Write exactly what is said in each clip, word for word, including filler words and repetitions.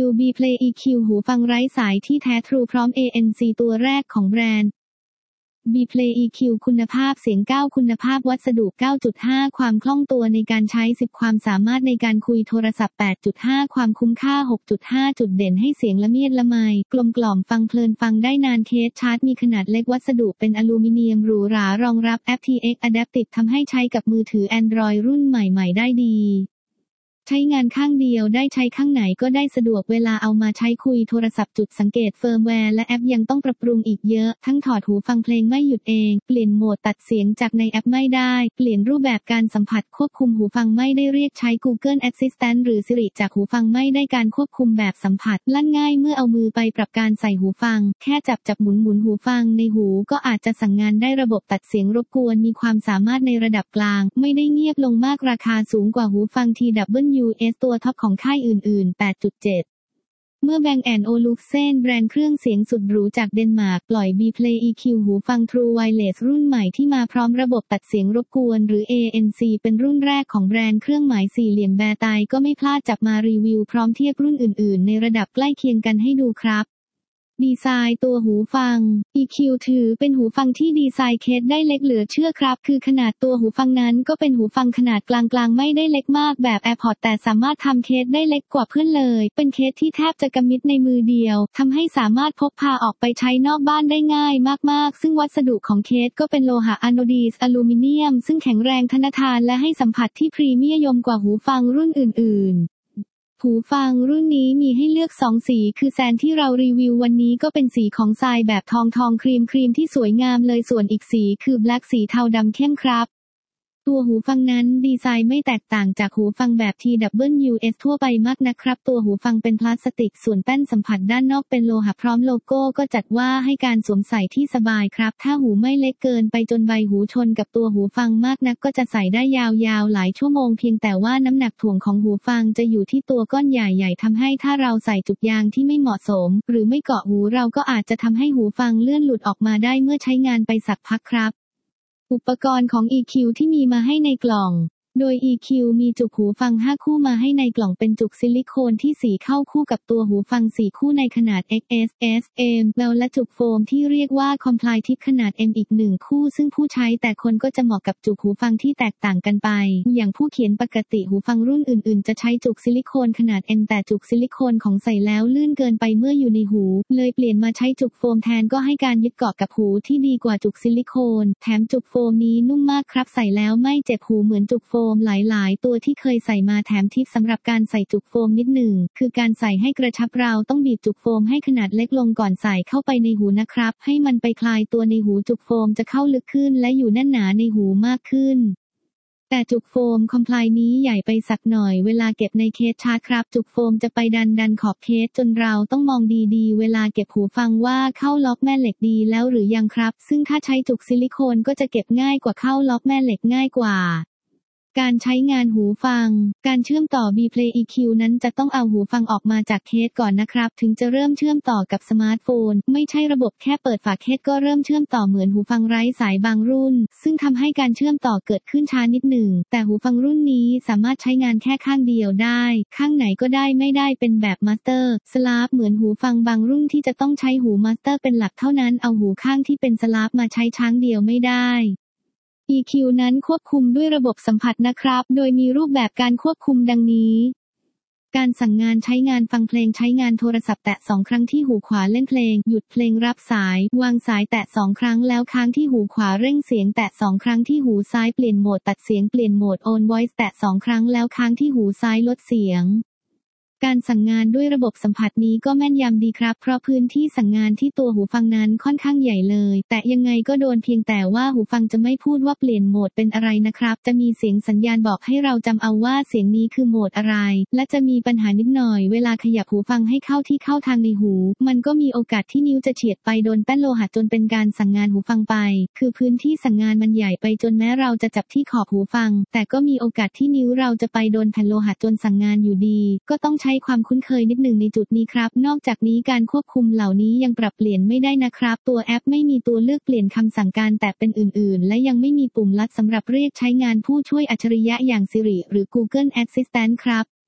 ว Beplay อี คิว หูฟังไร้สายที่แท้ทรูพร้อม เอ เอ็น ซี ตัวแรกของแบรนด์ Beplay อี คิว คุณภาพเสียง เก้า คุณภาพวัสดุ เก้าจุดห้า ความคล่องตัวในการใช้ สิบ ความสามารถในการคุยโทรศัพท์ แปดจุดห้า ความคุ้มค่า หกจุดห้า จุดเด่นให้เสียงละเมียดละไมกลมกล่อมฟังเพลินฟังได้นานเคสชาร์จมีขนาดเล็กวัสดุเป็นอลูมิเนียมหรูหรารองรับ เอฟ ที เอ็กซ์ Adaptive ทำให้ใช้กับมือถือ Android รุ่นใหม่ๆได้ดีใช้งานข้างเดียวได้ใช้ข้างไหนก็ได้สะดวกเวลาเอามาใช้คุยโทรศัพท์จุดสังเกตเฟิร์มแวร์และแอปยังต้องปรับปรุงอีกเยอะทั้งถอดหูฟังเพลงไม่หยุดเองเปลี่ยนโหมดตัดเสียงจากในแอปไม่ได้เปลี่ยนรูปแบบการสัมผัสควบคุมหูฟังไม่ได้เรียกใช้ Google Assistant หรือ Siri จากหูฟังไม่ได้การควบคุมแบบสัมผัสลั่นง่ายเมื่อเอามือไปปรับการใส่หูฟังแค่จับจับหมุนหมุนหูฟังในหูก็อาจจะสั่งงานได้ระบบตัดเสียงรบกวนมีความสามารถในระดับกลางไม่ได้เงียบลงมากราคาสูงกว่าหูฟัง ที ดับเบิลยู เอส ตัวท็อปของค่ายอื่นๆ แปดจุดเจ็ด เมื่อ Bang แอนด์ โอ ลูกเซ่นแบรนด์เครื่องเสียงสุดหรูจากเดนมาร์กปล่อย Beplay อี คิว หูฟัง True Wireless รุ่นใหม่ที่มาพร้อมระบบตัดเสียงรบกวนหรือ เอ เอ็น ซี เป็นรุ่นแรกของแบรนด์เครื่องหมายสี่เหลี่ยมแบร์ไตก็ไม่พลาดจับมารีวิวพร้อมเทียบรุ่นอื่นๆในระดับใกล้เคียงกันให้ดูครับดีไซน์ตัวหูฟัง อี คิว ถือเป็นหูฟังที่ดีไซน์เคสได้เล็กเหลือเชื่อครับคือขนาดตัวหูฟังนั้นก็เป็นหูฟังขนาดกลางๆไม่ได้เล็กมากแบบ AirPods แต่สามารถทำเคสได้เล็กกว่าเพื่อนเลยเป็นเคสที่แทบจะกำมิดในมือเดียวทำให้สามารถพกพาออกไปใช้นอกบ้านได้ง่ายมากๆซึ่งวัสดุของเคสก็เป็นโลหะอะโนดีสอลูมิเนียมซึ่งแข็งแรงทนทานและให้สัมผัสที่พรีเมียมกว่าหูฟังรุ่นอื่นๆหูฟังรุ่นนี้มีให้เลือกสองสีคือแซนที่เรารีวิววันนี้ก็เป็นสีของทรายแบบทองทองครีมครีมที่สวยงามเลยส่วนอีกสีคือแบล็กสีเทาดำเข้มครับตัวหูฟังนั้นดีไซน์ไม่แตกต่างจากหูฟังแบบ ที ดับเบิลยู เอส ทั่วไปมากนะครับตัวหูฟังเป็นพลาสติกส่วนแป้นสัมผัสด้านนอกเป็นโลหะพร้อมโลโก้ก็จัดว่าให้การสวมใส่ที่สบายครับถ้าหูไม่เล็กเกินไปจนใบหูชนกับตัวหูฟังมากนักก็จะใส่ได้ยาวๆหลายชั่วโมงเพียงแต่ว่าน้ำหนักถ่วงของหูฟังจะอยู่ที่ตัวก้อนใหญ่ๆทำให้ถ้าเราใส่จุกยางที่ไม่เหมาะสมหรือไม่เกาะหูเราก็อาจจะทำให้หูฟังเลื่อนหลุดออกมาได้เมื่อใช้งานไปสักพักครับอุปกรณ์ของ อี คิว ที่มีมาให้ในกล่องโดย อี คิว มีจุกหูฟังห้าคู่มาให้ในกล่องเป็นจุกซิลิโคนที่สีเข้าคู่กับตัวหูฟังสี่คู่ในขนาด เอ็กซ์ เอส เอส เอ็ม แววและจุกโฟมที่เรียกว่า Comply Tip ขนาด M อีกหนึ่งคู่ซึ่งผู้ใช้แต่คนก็จะเหมาะกับจุกหูฟังที่แตกต่างกันไปอย่างผู้เขียนปกติหูฟังรุ่นอื่นๆจะใช้จุกซิลิโคนขนาด M แต่จุกซิลิโคนของใส่แล้วลื่นเกินไปเมื่ออยู่ในหูเลยเปลี่ยนมาใช้จุกโฟมแทนก็ให้การยึดเกาะกับหูที่ดีกว่าจุกซิลิโคนแถมจุกโฟมนี้นุ่มมากครับใส่แล้วไม่เจ็บหูเหมือนจุกโฟมหลายๆตัวที่เคยใส่มาแถมทิปสำหรับการใส่จุกโฟมนิดหนึ่งคือการใส่ให้กระชับเราต้องบีบจุกโฟมให้ขนาดเล็กลงก่อนใส่เข้าไปในหูนะครับให้มันไปคลายตัวในหูจุกโฟมจะเข้าลึกขึ้นและอยู่แน่นหนาในหูมากขึ้นแต่จุกโฟมคอมไพลนี้ใหญ่ไปสักหน่อยเวลาเก็บในเคสชาร์จครับจุกโฟมจะไปดันดันขอบเคสจนเราต้องมองดีๆเวลาเก็บหูฟังว่าเข้าล็อกแม่เหล็กดีแล้วหรือยังครับซึ่งถ้าใช้จุกซิลิโคนก็จะเก็บง่ายกว่าเข้าล็อกแม่เหล็กง่ายกว่าการใช้งานหูฟังการเชื่อมต่อ Beplay อี คิว นั้นจะต้องเอาหูฟังออกมาจากเคสก่อนนะครับถึงจะเริ่มเชื่อมต่อกับสมาร์ทโฟนไม่ใช่ระบบแค่เปิดฝาเคสก็เริ่มเชื่อมต่อเหมือนหูฟังไร้สายบางรุ่นซึ่งทำให้การเชื่อมต่อเกิดขึ้นช้านิดหนึ่งแต่หูฟังรุ่นนี้สามารถใช้งานแค่ข้างเดียวได้ข้างไหนก็ได้ไม่ได้เป็นแบบมาสเตอร์สลาฟเหมือนหูฟังบางรุ่นที่จะต้องใช้หูมาสเตอร์เป็นหลักเท่านั้นเอาหูข้างที่เป็นสลาฟมาใช้ช้างเดียวไม่ได้อี คิว นั้นควบคุมด้วยระบบสัมผัสนะครับโดยมีรูปแบบการควบคุมดังนี้การสั่งงานใช้งานฟังเพลงใช้งานโทรศัพท์แตะสองครั้งที่หูขวาเล่นเพลงหยุดเพลงรับสายวางสายแตะสองครั้งแล้วค้างที่หูขวาเร่งเสียงแตะสองครั้งที่หูซ้ายเปลี่ยนโหมดตัดเสียงเปลี่ยนโหมด On Voice แตะสองครั้งแล้วค้างที่หูซ้ายลดเสียงการสั่งงานด้วยระบบสัมผัสนี้ก็แม่นยำดีครับเพราะพื้นที่สั่งงานที่ตัวหูฟังนั้นค่อนข้างใหญ่เลยแต่ยังไงก็โดนเพียงแต่ว่าหูฟังจะไม่พูดว่าเปลี่ยนโหมดเป็นอะไรนะครับจะมีเสียงสัญญาณบอกให้เราจำเอาว่าเสียงนี้คือโหมดอะไรและจะมีปัญหานิดหน่อยเวลาขยับหูฟังให้เข้าที่เข้าทางในหูมันก็มีโอกาสที่นิ้วจะเฉียดไปโดนแป้นโลหะจนเป็นการสั่งงานหูฟังไปคือพื้นที่สั่งงานมันใหญ่ไปจนแม้เราจะจับที่ขอบหูฟังแต่ก็มีโอกาสที่นิ้วเราจะไปโดนแผ่นโลหะจนสั่งงานอยู่ดีก็ต้องใช้ความคุ้นเคยนิดหนึ่งในจุดนี้ครับนอกจากนี้การควบคุมเหล่านี้ยังปรับเปลี่ยนไม่ได้นะครับตัวแอปไม่มีตัวเลือกเปลี่ยนคำสั่งการแต่เป็นอื่นๆและยังไม่มีปุ่มลัดสำหรับเรียกใช้งานผู้ช่วยอัจฉริยะอย่าง Siri หรือ Google Assistant ครับ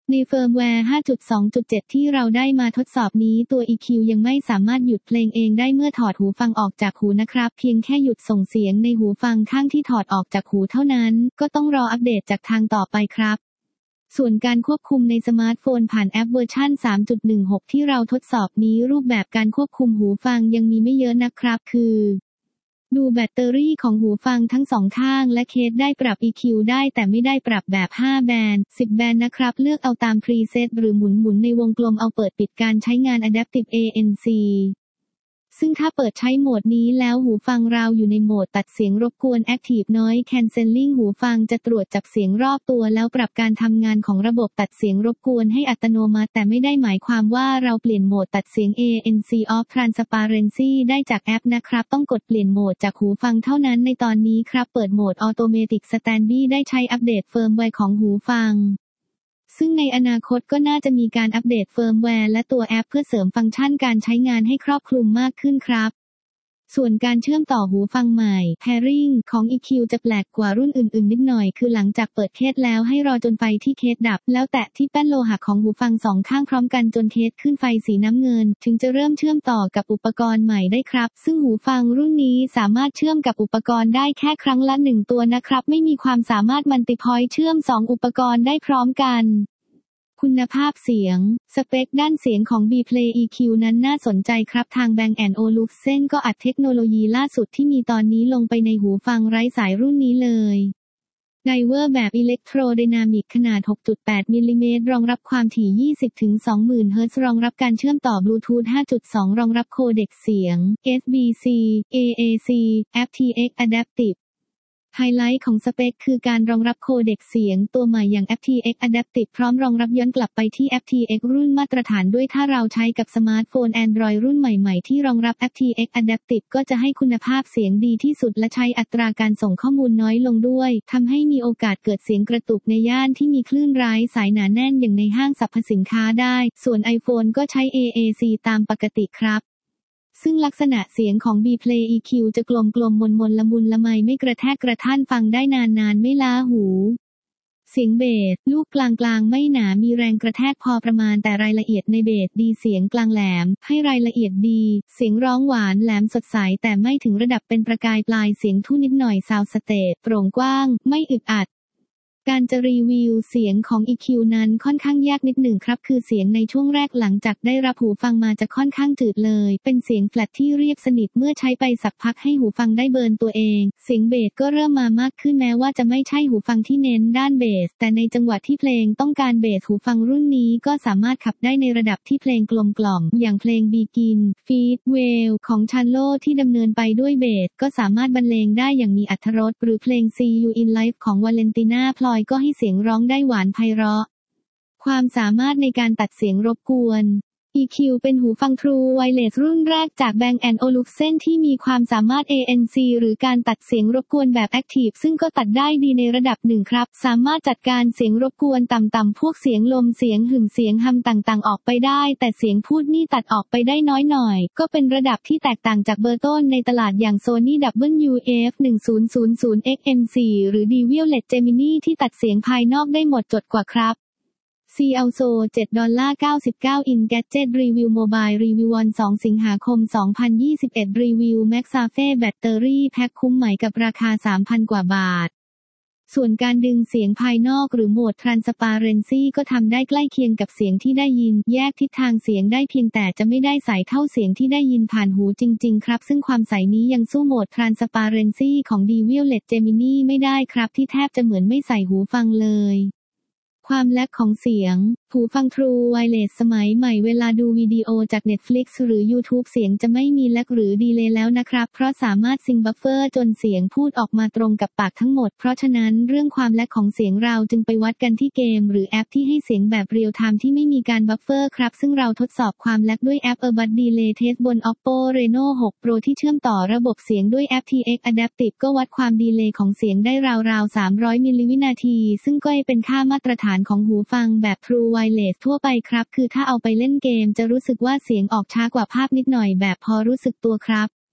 ในเฟิร์มแวร์ ห้าจุดสองจุดเจ็ด ที่เราได้มาทดสอบนี้ตัว อี คิว ยังไม่สามารถหยุดเพลงเองได้เมื่อถอดหูฟังออกจากหูนะครับเพียงแค่หยุดส่งเสียงในหูฟังข้างที่ถอดออกจากหูเท่านั้นก็ต้องรออัปเดตจากทางต่อไปครับส่วนการควบคุมในสมาร์ทโฟนผ่านแอปเวอร์ชัน สามจุดหนึ่งหก ที่เราทดสอบนี้รูปแบบการควบคุมหูฟังยังมีไม่เยอะนะครับคือดูแบตเตอรี่ของหูฟังทั้งสองข้างและเคสได้ปรับ อี คิว ได้แต่ไม่ได้ปรับแบบห้าแบนด์สิบแบนด์นะครับเลือกเอาตามพรีเซตหรือหมุนๆในวงกลมเอาเปิดปิดการใช้งาน Adaptive เอ เอ็น ซี ซึ่งถ้าเปิดใช้โหมดนี้แล้วหูฟังเราอยู่ในโหมดตัดเสียงรบกวน Active Noise Cancelling หูฟังจะตรวจจับเสียงรอบตัวแล้วปรับการทำงานของระบบตัดเสียงรบกวนให้อัตโนมัติแต่ไม่ได้หมายความว่าเราเปลี่ยนโหมดตัดเสียง เอ เอ็น ซี Off Transparency ได้จากแอปนะครับต้องกดเปลี่ยนโหมดจากหูฟังเท่านั้นในตอนนี้ครับเปิดโหมด Automatic Standby ได้ใช้อัปเดตเฟิร์มแวร์ของหูฟังซึ่งในอนาคตก็น่าจะมีการอัปเดตเฟิร์มแวร์และตัวแอปเพื่อเสริมฟังก์ชันการใช้งานให้ครอบคลุมมากขึ้นครับส่วนการเชื่อมต่อหูฟังใหม่ Pairing ของ อี คิว จะแปลกกว่ารุ่นอื่นๆนิดหน่อยคือหลังจากเปิดเคสแล้วให้รอจนไฟที่เคสดับแล้วแตะที่แป้นโลหะของหูฟังสองข้างพร้อมกันจนเคสขึ้นไฟสีน้ำเงินถึงจะเริ่มเชื่อมต่อกับอุปกรณ์ใหม่ได้ครับซึ่งหูฟังรุ่นนี้สามารถเชื่อมกับอุปกรณ์ได้แค่ครั้งละหนึ่งตัวนะครับไม่มีความสามารถมัลติพอยต์เชื่อมสองอุปกรณ์ได้พร้อมกันคุณภาพเสียงสเปคด้านเสียงของ Bplay อี คิว นั้นน่าสนใจครับทาง แบงก์ แอนด์ โอ ลูเซ่น ก็อัดเทคโนโลยีล่าสุดที่มีตอนนี้ลงไปในหูฟังไร้สายรุ่นนี้เลยไดเวอร์แบบอิเล็กโทรไดนามิกขนาด หกจุดแปด มิลลิเมตรรองรับความถี่ ยี่สิบถึงสองหมื่น เฮิร์ตซ์รองรับการเชื่อมต่อบลูทูธ ห้าจุดสอง รองรับโคเด็กเสียง เอส บี ซี เอ เอ ซี เอฟ ที เอ็กซ์ Adaptiveไฮไลท์ของสเปคคือการรองรับโคเด็กเสียงตัวใหม่อย่าง เอฟ ที เอ็กซ์ Adaptive พร้อมรองรับย้อนกลับไปที่ เอฟ ที เอ็กซ์ รุ่นมาตรฐานด้วยถ้าเราใช้กับสมาร์ทโฟน Android รุ่นใหม่ๆที่รองรับ เอฟ ที เอ็กซ์ Adaptive ก็จะให้คุณภาพเสียงดีที่สุดและใช้อัตราการส่งข้อมูลน้อยลงด้วยทำให้มีโอกาสเกิดเสียงกระตุกในย่านที่มีคลื่นไร้สายหนาแน่นอย่างในห้างสรรพสินค้าได้ส่วน iPhone ก็ใช้ เอ เอ ซี ตามปกติครับซึ่งลักษณะเสียงของ Bplay อี คิว จะกลมกลมมนมนละมุนละไมไม่กระแทกกระท่านฟังได้นานๆไม่ล้าหูเสียงเบสลูกกลางๆไม่หนามีแรงกระแทกพอประมาณแต่รายละเอียดในเบสดีเสียงกลางแหลมให้รายละเอียดดีเสียงร้องหวานแหลมสดใสแต่ไม่ถึงระดับเป็นประกายปลายเสียงทุ่นนิดหน่อยซาวด์สเตจโปร่งกว้างไม่อึดอัดการจะรีวิวเสียงของ อี คิว นั้นค่อนข้างยากนิดหนึ่งครับคือเสียงในช่วงแรกหลังจากได้รับหูฟังมาจะค่อนข้างจืดเลยเป็นเสียงแฟลตที่เรียบสนิทเมื่อใช้ไปสักพักให้หูฟังได้เบิร์นตัวเองเสียงเบสก็เริ่มมามากขึ้นแม้ว่าจะไม่ใช่หูฟังที่เน้นด้านเบสแต่ในจังหวะที่เพลงต้องการเบสหูฟังรุ่นนี้ก็สามารถขับได้ในระดับที่เพลงกลมกล่อมอย่างเพลง Begin Feed Well ของชันโลที่ดำเนินไปด้วยเบสก็สามารถบรรเลงได้อย่างมีอรรถรสหรือเพลง See You in Life ของวาเลนติน่าพลอยก็ให้เสียงร้องได้หวานไพเราะความสามารถในการตัดเสียงรบกวน อี คิว เป็นหูฟัง True Wireless รุ่นแรกจาก แบงก์ แอนด์ โอ ลูเซ่น ที่มีความสามารถ เอ เอ็น ซี หรือการตัดเสียงรบกวนแบบ Active ซึ่งก็ตัดได้ดีในระดับหนึ่งครับสามารถจัดการเสียงรบกวนต่ำๆพวกเสียงลมเสียงหึ่มเสียงฮัมต่างๆออกไปได้แต่เสียงพูดนี่ตัดออกไปได้น้อยหน่อยก็เป็นระดับที่แตกต่างจากเบอร์ต้นในตลาดอย่าง Sony ดับเบิลยู เอฟ หนึ่งพัน เอ็กซ์ เอ็ม โฟร์ หรือ Deviolet Gemini ที่ตัดเสียงภายนอกได้หมดจดกว่าครับซี แอล โซ เจ็ด ดอลลาร์ เก้าสิบเก้า อิน Gadget รีวิวโมบายรีวิววัน สอง สิงหาคม สองพันยี่สิบเอ็ด รีวิว MagSafe แบตเตอรี่แพ็คคุ้มไหมกับราคา สามพัน กว่าบาทส่วนการดึงเสียงภายนอกหรือโหมด Transparency ก็ทำได้ใกล้เคียงกับเสียงที่ได้ยินแยกทิศทางเสียงได้เพียงแต่จะไม่ได้ใสเท่าเสียงที่ได้ยินผ่านหูจริงๆครับซึ่งความใสนี้ยังสู้โหมด Transparency ของ Deviolet Gemini ไม่ได้ครับที่แทบจะเหมือนไม่ใส่หูฟังเลยความแลกของเสียงหูฟัง True Wireless สมัยใหม่เวลาดูวิดีโอจาก Netflix หรือ YouTube เสียงจะไม่มีแลกหรือดีเลย์แล้วนะครับเพราะสามารถซิงค์บัฟเฟอร์จนเสียงพูดออกมาตรงกับปากทั้งหมดเพราะฉะนั้นเรื่องความแลกของเสียงเราจึงไปวัดกันที่เกมหรือแอปที่ให้เสียงแบบเรียลไทม์ที่ไม่มีการบัฟเฟอร์ครับซึ่งเราทดสอบความแลกด้วยแอป Earbud Delay Test บน Oppo Reno หก Pro ที่เชื่อมต่อระบบเสียงด้วยแอป ที เอ็กซ์ Adaptive ก็วัดความดีเลย์ของเสียงได้ราวๆสามร้อยมิลลิวินาทีซึ่งก็เป็นค่ามาตรฐานของหูฟังแบบ True Wireless ทั่วไปครับคือถ้าเอาไปเล่นเกมจะรู้สึกว่าเสียงออกช้ากว่าภาพนิดหน่อยแบบพอรู้สึกตัวครับ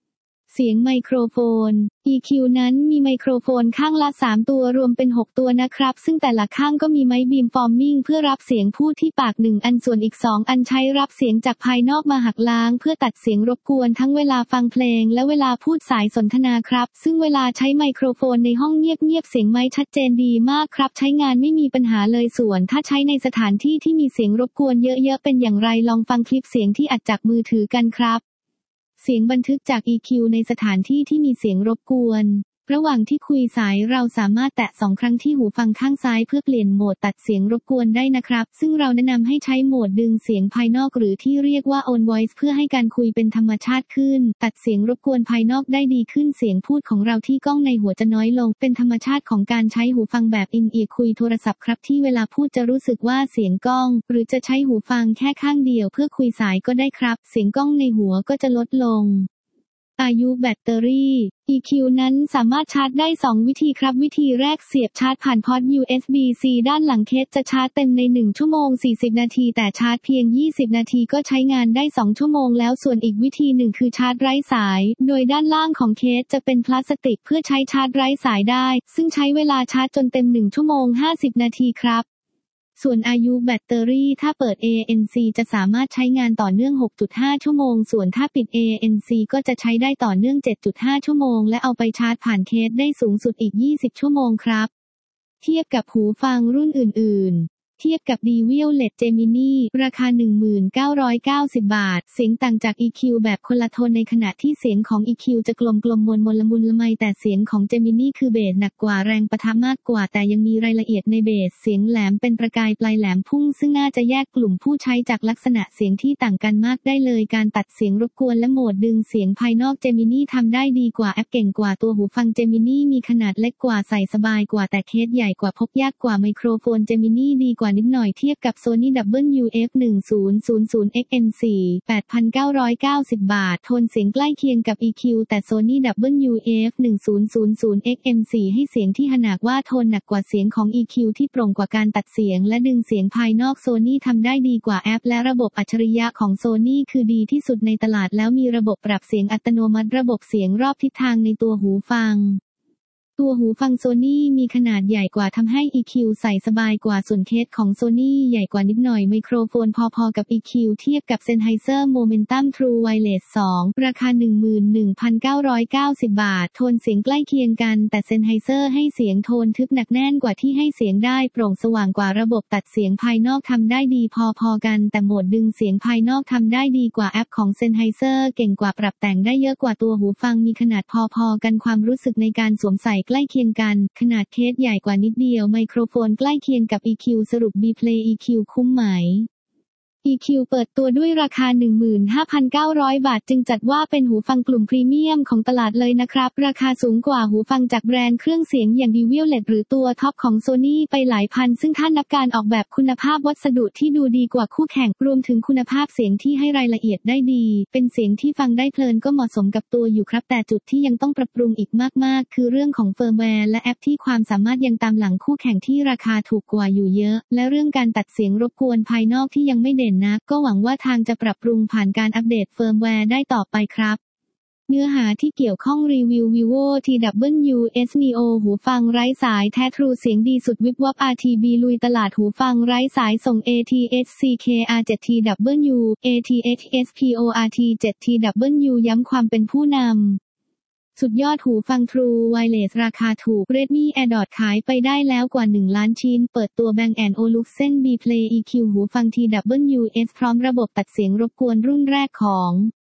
เสียงไมโครโฟน อี คิว นั้นมีไมโครโฟนข้างละสามตัวรวมเป็นหกตัวนะครับซึ่งแต่ละข้างก็มีไมค์บีมฟอร์มิงเพื่อรับเสียงพูดที่ปากหนึ่งอันส่วนอีกสองอันใช้รับเสียงจากภายนอกมาหักล้างเพื่อตัดเสียงรบกวนทั้งเวลาฟังเพลงและเวลาพูดสายสนทนาครับซึ่งเวลาใช้ไมโครโฟนในห้องเงียบๆเสียงไมค์ชัดเจนดีมากครับใช้งานไม่มีปัญหาเลยส่วนถ้าใช้ในสถานที่ที่มีเสียงรบกวนเยอะๆเป็นอย่างไรลองฟังคลิปเสียงที่อัดจากมือถือกันครับเสียงบันทึกจาก อี คิว ในสถานที่ที่มีเสียงรบกวนระหว่างที่คุยสายเราสามารถแตะสองครั้งที่หูฟังข้างซ้ายเพื่อเปลี่ยนโหมดตัดเสียงรบกวนได้นะครับซึ่งเราแนะนำให้ใช้โหมดดึงเสียงภายนอกหรือที่เรียกว่า On Voice เพื่อให้การคุยเป็นธรรมชาติขึ้นตัดเสียงรบกวนภายนอกได้ดีขึ้นเสียงพูดของเราที่ก้องในหัวจะน้อยลงเป็นธรรมชาติของการใช้หูฟังแบบอินเอียร์คุยโทรศัพท์ครับที่เวลาพูดจะรู้สึกว่าเสียงก้องหรือจะใช้หูฟังแค่ข้างเดียวเพื่อคุยสายก็ได้ครับเสียงก้องในหัวก็จะลดลงอายุแบตเตอรี่ อี คิว นั้นสามารถชาร์จได้สองวิธีครับวิธีแรกเสียบชาร์จผ่านพอร์ต ยู เอส บี ซี ด้านหลังเคสจะชาร์จเต็มในหนึ่งชั่วโมงสี่สิบนาทีแต่ชาร์จเพียงยี่สิบนาทีก็ใช้งานได้สองชั่วโมงแล้วส่วนอีกวิธีหนึ่งคือชาร์จไร้สายโดยด้านล่างของเคสจะเป็นพลาสติกเพื่อใช้ชาร์จไร้สายได้ซึ่งใช้เวลาชาร์จจนเต็มหนึ่งชั่วโมงห้าสิบนาทีครับส่วนอายุแบตเตอรี่ถ้าเปิด เอ เอ็น ซี จะสามารถใช้งานต่อเนื่อง หกจุดห้า ชั่วโมงส่วนถ้าปิด เอ เอ็น ซี ก็จะใช้ได้ต่อเนื่อง เจ็ดจุดห้า ชั่วโมงและเอาไปชาร์จผ่านเคสได้สูงสุดอีกยี่สิบชั่วโมงครับเทียบกับหูฟังรุ่นอื่นๆเทียบกับ ดี วี แอล อี ดี Gemini ราคา หนึ่งพันเก้าร้อยเก้าสิบ บาทเสียงต่างจาก อี คิว แบบคนละโทนในขณะที่เสียงของ อี คิว จะกลมกลมมนมนละมุนละไมแต่เสียงของ Gemini คือเบสหนักกว่าแรงปะทะมากกว่าแต่ยังมีรายละเอียดในเบสเสียงแหลมเป็นประกายปลายแหลมพุ่งซึ่งน่าจะแยกกลุ่มผู้ใช้จากลักษณะเสียงที่ต่างกันมากได้เลยการตัดเสียงรบกวนและโหมดดึงเสียงภายนอก Gemini ทำได้ดีกว่าแอปเก่งกว่าตัวหูฟัง Gemini มีขนาดเล็กกว่าใส่สบายกว่าแต่เคสใหญ่กว่าพกยากกว่าไมโครโฟน Gemini ดีกว่านิดหน่อยเทียบกับ Sony ดับเบิลยู เอฟ หนึ่งพัน เอ็กซ์ เอ็น สี่ แปดพันเก้าร้อยเก้าสิบ บาทโทนเสียงใกล้เคียงกับ อี คิว แต่ Sony ดับเบิลยู เอฟ หนึ่งพัน เอ็กซ์ เอ็น สี่ ให้เสียงที่หนักว่าโทนหนักกว่าเสียงของ อี คิว ที่โปร่งกว่าการตัดเสียงและดึงเสียงภายนอก Sony ทำได้ดีกว่าแอปและระบบอัจฉริยะของ Sony คือดีที่สุดในตลาดแล้วมีระบบปรับเสียงอัตโนมัติระบบเสียงรอบทิศทางในตัวหูฟังตัวหูฟัง Sony มีขนาดใหญ่กว่าทำให้ อี คิว ใส่สบายกว่าส่วนเคสของ Sony ใหญ่กว่านิดหน่อยไมโครโฟนพอๆกับ อี คิว เทียบกับ Sennheiser Momentum True Wireless สอง ราคา หนึ่งหมื่นหนึ่งพันเก้าร้อยเก้าสิบ บาทโทนเสียงใกล้เคียงกันแต่ Sennheiser ให้เสียงโทนทึบหนักแน่นกว่าที่ให้เสียงได้โปร่งสว่างกว่าระบบตัดเสียงภายนอกทำได้ดีพอๆกันแต่โหมดดึงเสียงภายนอกทำได้ดีกว่าแอปของ Sennheiser เก่งกว่าปรับแต่งได้เยอะกว่าตัวหูฟังมีขนาดพอๆกันความรู้สึกในการสวมใส่ใกล้เคียงกันขนาดเคสใหญ่กว่านิดเดียวไมโครโฟนใกล้เคียงกับ อี คิว สรุป Beplay อี คิว คุ้มไหม อี คิว เปิดตัวด้วยราคา หนึ่งหมื่นห้าพันเก้าร้อย บาทจึงจัดว่าเป็นหูฟังกลุ่มพรีเมียมของตลาดเลยนะครับราคาสูงกว่าหูฟังจากแบรนด์เครื่องเสียงอย่าง ดี วี แอล อี ดี หรือตัวท็อปของ Sony ไปหลายพันซึ่งถ้านับการออกแบบคุณภาพวัสดุที่ดูดีกว่าคู่แข่งรวมถึงคุณภาพเสียงที่ให้รายละเอียดได้ดีเป็นเสียงที่ฟังได้เพลินก็เหมาะสมกับตัวอยู่ครับแต่จุดที่ยังต้องปรับปรุงอีกมากๆคือเรื่องของเฟิร์มแวร์และแอปที่ความสามารถยังตามหลังคู่แข่งที่ราคาถูกกว่าอยู่เยอะและเรื่องการตัดเสียงรบกวนภายนอกที่ยังไม่เด่นนักก็หวังว่าทางจะปรับปรุงผ่านการอัปเดตเฟิร์มแวร์ได้ต่อไปครับเนื้อหาที่เกี่ยวข้องรีวิว Vivo ที ดับเบิลยู เอส Neo หูฟังไร้สายแท้ทรูเสียงดีสุดวิบวับ อาร์ ที บี ลุยตลาดหูฟังไร้สายส่ง เอ ที เอช ซี เค อาร์ เซเว่น ที ดับเบิลยู เอ ที เอช เอส พี โอ อาร์ ที เซเว่น ที ดับเบิลยู ย้ำความเป็นผู้นำสุดยอดหูฟัง True Wireless ราคาถูก Redmi AirDot ขายไปได้แล้วกว่าหนึ่งล้านชิ้นเปิดตัว Bang แอนด์ โอ ลูเซ่น Beplay อี คิว หูฟัง ที ดับเบิลยู เอส พร้อมระบบตัดเสียงรบกวนรุ่นแรกของ